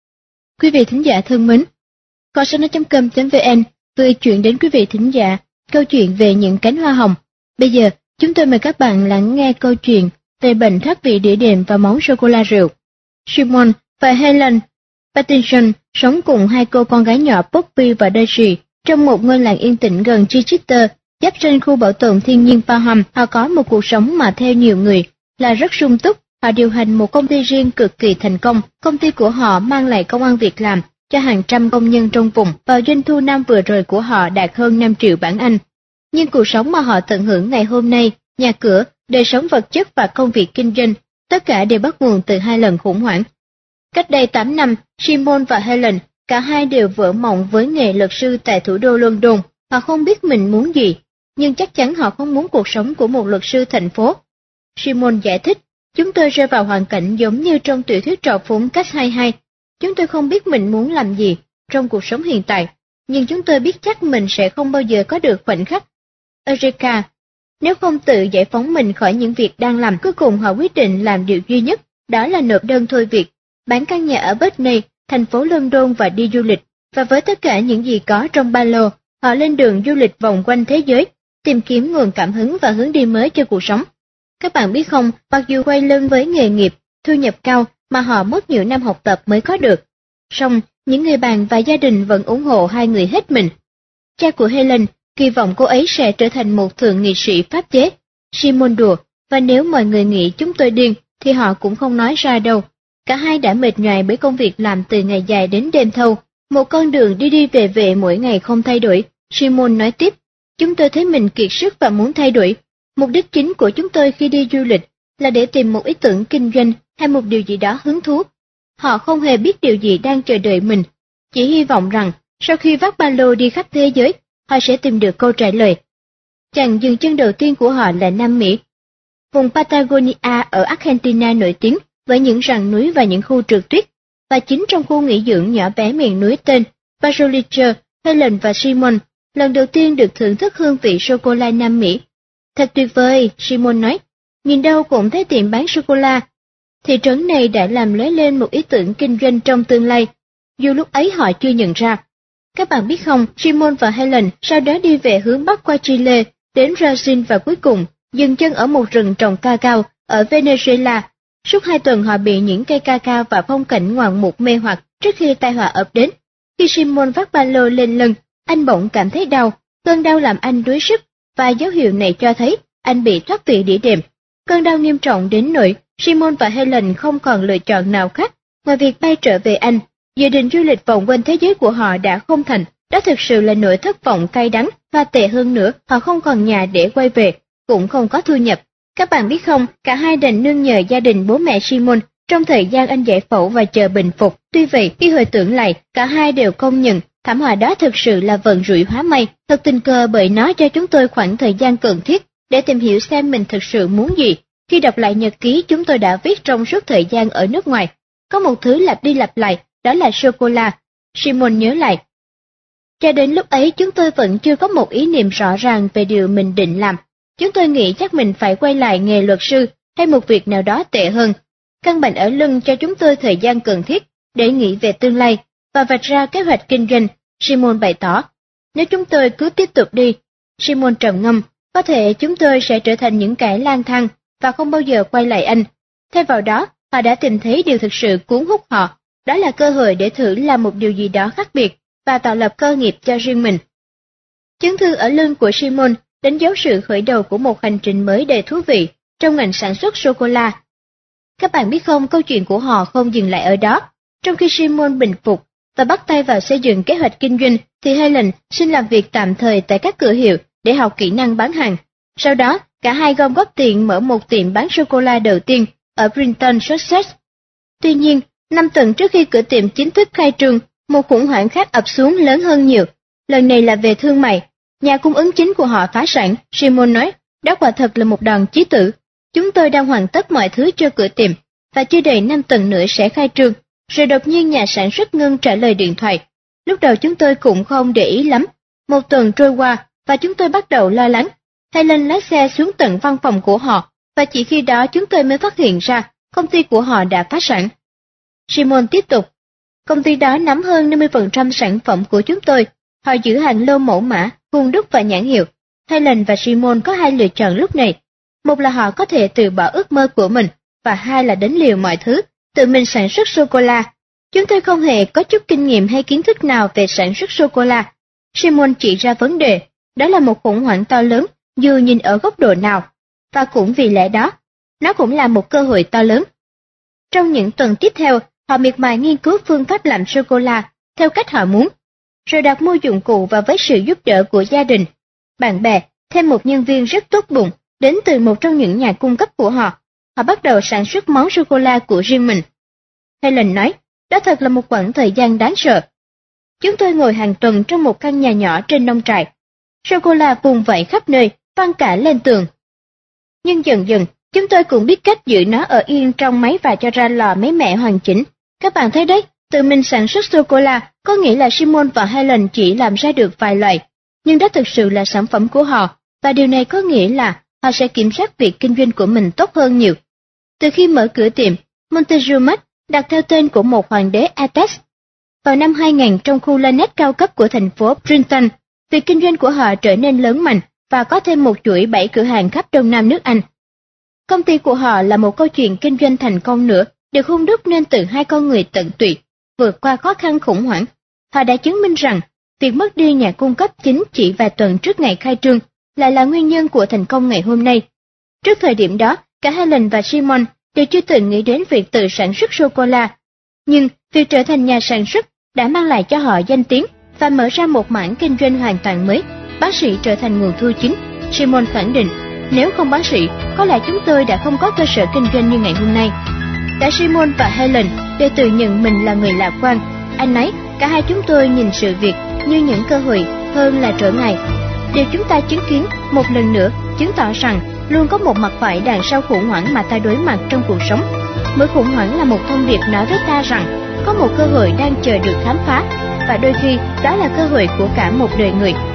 Quý vị thính giả thân mến, kho sách nói chấm com chấm vn vừa chuyển đến quý vị thính giả câu chuyện về những cánh hoa hồng. Bây giờ, chúng tôi mời các bạn lắng nghe câu chuyện về bệnh thoát vị đĩa đệm và món sô-cô-la rượu. Simon và Helen Pattinson sống cùng hai cô con gái nhỏ Poppy và Daisy trong một ngôi làng yên tĩnh gần Chichester, giáp ranh khu bảo tồn thiên nhiên Farnham. Họ có một cuộc sống mà theo nhiều người là rất sung túc. Họ điều hành một công ty riêng cực kỳ thành công. Công ty của họ mang lại công ăn việc làm cho hàng trăm công nhân trong vùng, và doanh thu năm vừa rồi của họ đạt hơn năm triệu bảng Anh. Nhưng cuộc sống mà họ tận hưởng ngày hôm nay, nhà cửa, đời sống vật chất và công việc kinh doanh, tất cả đều bắt nguồn từ hai lần khủng hoảng. Cách đây tám năm, Simon và Helen, cả hai đều vỡ mộng với nghề luật sư tại thủ đô London. Họ không biết mình muốn gì, nhưng chắc chắn họ không muốn cuộc sống của một luật sư thành phố. Simon giải thích, chúng tôi rơi vào hoàn cảnh giống như trong tiểu thuyết trò phúng Catch hai hai. Chúng tôi không biết mình muốn làm gì trong cuộc sống hiện tại, nhưng chúng tôi biết chắc mình sẽ không bao giờ có được khoảnh khắc Eureka. Nếu không tự giải phóng mình khỏi những việc đang làm, cuối cùng họ quyết định làm điều duy nhất, đó là nộp đơn thôi việc, bán căn nhà ở Putney, thành phố London và đi du lịch. Và với tất cả những gì có trong ba lô, họ lên đường du lịch vòng quanh thế giới, tìm kiếm nguồn cảm hứng và hướng đi mới cho cuộc sống. Các bạn biết không, mặc dù quay lưng với nghề nghiệp, thu nhập cao mà họ mất nhiều năm học tập mới có được, song những người bạn và gia đình vẫn ủng hộ hai người hết mình. Cha của Helen kỳ vọng cô ấy sẽ trở thành một thượng nghị sĩ pháp chế. Simon đùa, và nếu mọi người nghĩ chúng tôi điên, thì họ cũng không nói ra đâu. Cả hai đã mệt nhoài bởi công việc làm từ ngày dài đến đêm thâu, một con đường đi đi về về mỗi ngày không thay đổi. Simon nói tiếp, chúng tôi thấy mình kiệt sức và muốn thay đổi. Mục đích chính của chúng tôi khi đi du lịch là để tìm một ý tưởng kinh doanh hay một điều gì đó hứng thú. Họ không hề biết điều gì đang chờ đợi mình, chỉ hy vọng rằng sau khi vác ba lô đi khắp thế giới, họ sẽ tìm được câu trả lời. Chặng dừng chân đầu tiên của họ là Nam Mỹ. Vùng Patagonia ở Argentina nổi tiếng với những rặng núi và những khu trượt tuyết, và chính trong khu nghỉ dưỡng nhỏ bé miền núi tên Bariloche, Helen và Simon lần đầu tiên được thưởng thức hương vị sô-cô-la Nam Mỹ. Thật tuyệt vời, Simon nói, nhìn đâu cũng thấy tiệm bán sô-cô-la. Thị trấn này đã làm lóe lên một ý tưởng kinh doanh trong tương lai, dù lúc ấy họ chưa nhận ra. Các bạn biết không, Simon và Helen sau đó đi về hướng Bắc qua Chile, đến Brazil và cuối cùng dừng chân ở một rừng trồng cacao ở Venezuela. Suốt hai tuần họ bị những cây cacao và phong cảnh ngoạn mục mê hoặc trước khi tai họa ập đến. Khi Simon vác ba lô lên lưng, anh bỗng cảm thấy đau, cơn đau làm anh đuối sức, và dấu hiệu này cho thấy anh bị thoát vị đĩa đệm. Cơn đau nghiêm trọng đến nỗi Simon và Helen không còn lựa chọn nào khác ngoài việc bay trở về Anh. Dự định du lịch vòng quanh thế giới của họ đã không thành, đó thực sự là nỗi thất vọng cay đắng, và tệ hơn nữa, họ không còn nhà để quay về, cũng không có thu nhập. Các bạn biết không, cả hai đành nương nhờ gia đình bố mẹ Simon trong thời gian anh giải phẫu và chờ bình phục. Tuy vậy, khi hồi tưởng lại, cả hai đều công nhận thảm họa đó thực sự là vận rủi hóa may, thật tình cờ bởi nó cho chúng tôi khoảng thời gian cần thiết để tìm hiểu xem mình thực sự muốn gì. Khi đọc lại nhật ký chúng tôi đã viết trong suốt thời gian ở nước ngoài, có một thứ lặp đi lặp lại, đó là sô-cô-la. Simon nhớ lại. Cho đến lúc ấy chúng tôi vẫn chưa có một ý niệm rõ ràng về điều mình định làm. Chúng tôi nghĩ chắc mình phải quay lại nghề luật sư hay một việc nào đó tệ hơn. Căn bệnh ở lưng cho chúng tôi thời gian cần thiết để nghĩ về tương lai và vạch ra kế hoạch kinh doanh. Simon bày tỏ, nếu chúng tôi cứ tiếp tục đi, Simon trầm ngâm, có thể chúng tôi sẽ trở thành những kẻ lang thang và không bao giờ quay lại Anh. Thay vào đó, họ đã tìm thấy điều thực sự cuốn hút họ, đó là cơ hội để thử làm một điều gì đó khác biệt. và tạo lập cơ nghiệp cho riêng mình. Chấn thương ở lưng của Simon đánh dấu sự khởi đầu của một hành trình mới đầy thú vị trong ngành sản xuất sô-cô-la. Các bạn biết không, câu chuyện của họ không dừng lại ở đó. Trong khi Simon bình phục và bắt tay vào xây dựng kế hoạch kinh doanh, thì Helen xin làm việc tạm thời tại các cửa hiệu để học kỹ năng bán hàng. Sau đó, cả hai gom góp tiền mở một tiệm bán sô-cô-la đầu tiên ở Brinton, Sussex. Tuy nhiên, năm tuần trước khi cửa tiệm chính thức khai trương, một khủng hoảng khác ập xuống lớn hơn nhiều. Lần này là về thương mại. Nhà cung ứng chính của họ phá sản. Simon nói, đó quả thật là một đòn chí tử. Chúng tôi đang hoàn tất mọi thứ cho cửa tiệm, và chưa đầy năm tuần nữa sẽ khai trương. Rồi đột nhiên nhà sản xuất ngưng trả lời điện thoại. Lúc đầu chúng tôi cũng không để ý lắm. Một tuần trôi qua, và chúng tôi bắt đầu lo lắng. Helen lái xe xuống tận văn phòng của họ, và chỉ khi đó chúng tôi mới phát hiện ra công ty của họ đã phá sản. Simon tiếp tục, công ty đó nắm hơn năm mươi phần trăm sản phẩm của chúng tôi. Họ giữ hàng lô mẫu mã, khuôn đúc và nhãn hiệu. Helen và Simon có hai lựa chọn lúc này. Một là họ có thể từ bỏ ước mơ của mình, và hai là đánh liều mọi thứ, tự mình sản xuất sô-cô-la. Chúng tôi không hề có chút kinh nghiệm hay kiến thức nào về sản xuất sô-cô-la. Simon chỉ ra vấn đề, đó là một khủng hoảng to lớn, dù nhìn ở góc độ nào. Và cũng vì lẽ đó, nó cũng là một cơ hội to lớn. Trong những tuần tiếp theo, họ miệt mài nghiên cứu phương pháp làm sô-cô-la theo cách họ muốn, rồi đặt mua dụng cụ và với sự giúp đỡ của gia đình, bạn bè, thêm một nhân viên rất tốt bụng đến từ một trong những nhà cung cấp của họ, họ bắt đầu sản xuất món sô-cô-la của riêng mình. Helen nói, đó thật là một quãng thời gian đáng sợ. Chúng tôi ngồi hàng tuần trong một căn nhà nhỏ trên nông trại. Sô-cô-la vùng vẫy khắp nơi, văng cả lên tường. Nhưng dần dần, chúng tôi cũng biết cách giữ nó ở yên trong máy và cho ra lò máy mẻ hoàn chỉnh. Các bạn thấy đấy, tự mình sản xuất sô-cô-la có nghĩa là Simon và Helen chỉ làm ra được vài loại, nhưng đó thực sự là sản phẩm của họ, và điều này có nghĩa là họ sẽ kiểm soát việc kinh doanh của mình tốt hơn nhiều. Từ khi mở cửa tiệm, Montezumat đặt theo tên của một hoàng đế Atex. Vào năm hai nghìn trong khu Lanet cao cấp của thành phố Brinton, việc kinh doanh của họ trở nên lớn mạnh và có thêm một chuỗi bảy cửa hàng khắp Đông Nam nước Anh. Công ty của họ là một câu chuyện kinh doanh thành công nữa, được hung đúc nên từ hai con người tận tụy, vượt qua khó khăn khủng hoảng. Họ đã chứng minh rằng, việc mất đi nhà cung cấp chính chỉ vài tuần trước ngày khai trương lại là nguyên nhân của thành công ngày hôm nay. Trước thời điểm đó, cả Helen và Simon đều chưa từng nghĩ đến việc tự sản xuất sô-cô-la. Nhưng việc trở thành nhà sản xuất đã mang lại cho họ danh tiếng và mở ra một mảng kinh doanh hoàn toàn mới. Bác sĩ trở thành nguồn thu chính. Simon khẳng định, nếu không bác sĩ, có lẽ chúng tôi đã không có cơ sở kinh doanh như ngày hôm nay. Cả Simon và Helen đều tự nhận mình là người lạc quan. Anh nói, cả hai chúng tôi nhìn sự việc như những cơ hội hơn là trở ngại. Điều chúng ta chứng kiến một lần nữa chứng tỏ rằng luôn có một mặt phải đằng sau khủng hoảng mà ta đối mặt trong cuộc sống. Mỗi khủng hoảng là một thông điệp nói với ta rằng có một cơ hội đang chờ được khám phá, và đôi khi đó là cơ hội của cả một đời người.